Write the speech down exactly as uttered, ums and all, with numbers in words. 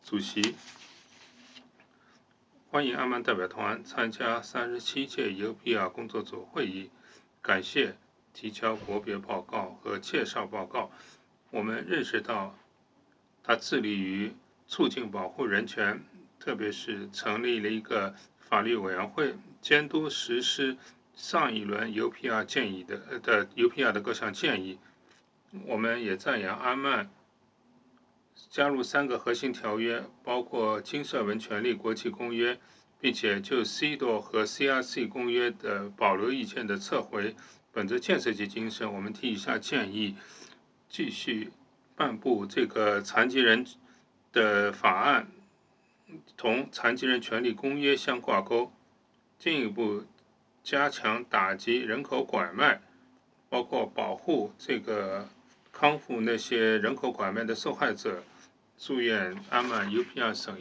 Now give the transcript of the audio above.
主席，欢迎阿曼代表团参加三十七届 U P R 工作组会议，感谢提交国别报告和介绍报告。我们认识到，他致力于促进保护人权，特别是成立了一个法律委员会，监督实施上一轮 U P R 建议的的 U P R 的各项建议。我们也赞扬阿曼加入三个核心条约，包括经社文权利国际公约，并且就 C E D O 和 C R C 公约的保留意见的撤回。本着建设性精神，我们提以下建议：继续颁布这个残疾人的法案，同残疾人权利公约相挂钩，进一步加强打击人口拐卖，包括保护这个康复那些人口拐卖的受害者。祝愿阿曼 U P R 省